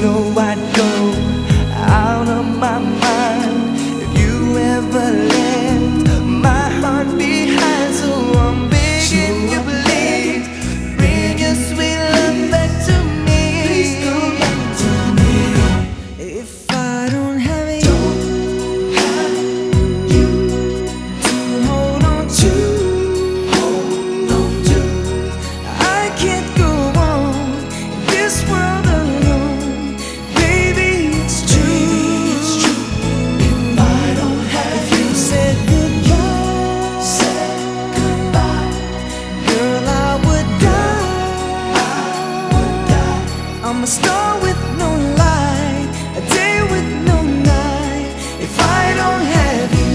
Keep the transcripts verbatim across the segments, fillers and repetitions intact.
know I'd go out of my mind if you ever left my heart behind. So I'm begging you, please bring your sweet love back to me. Please come back to me. If I don't have you, don't have you to hold on to, hold on to, I can't go on in this world alone. Baby, it's true, it's true. If I don't have you, said goodbye, said goodbye, girl, I would die, I would die. I'm a star with no light, a day with no night, if I don't have you.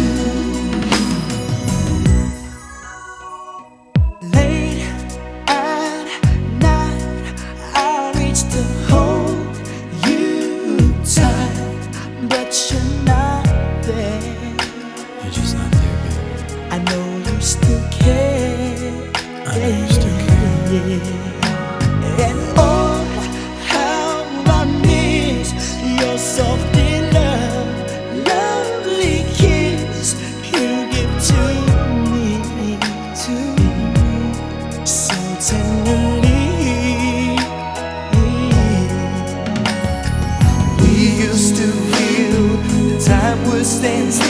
Late at night, I reach to hold you tight, but you're not there. You're just not there, baby. I know you still care. I know you still care. And oh, how I miss your soft and love, lovely kiss you give to me, to me, so tenderly. We used to feel the time would stand still.